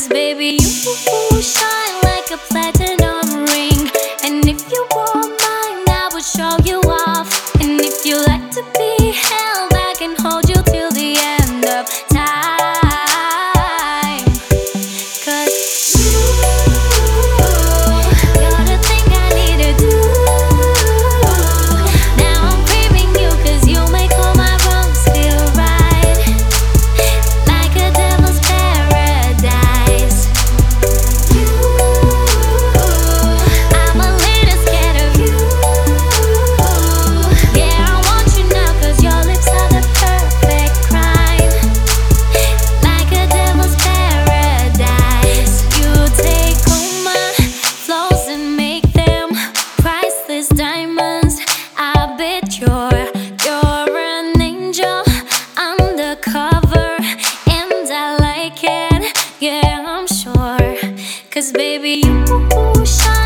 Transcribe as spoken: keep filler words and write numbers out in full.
baby, you shine like a platinum ring. And if you want mine, I will show you off. And if you like to be held, I can hold you till the end of time. 'Cause you, you're the thing I need to do. Now I'm craving you 'cause you make all my wrongs feel right. Like a devil's paradise. You, I'm a little scared of you. Yeah, I want you now 'cause your lips are the perfect crime. Like a devil's paradise. You take all my flaws and make them priceless diamonds. I bet you're, you're an angel undercover. And I like it, yeah, I'm sure. 'Cause baby, you shine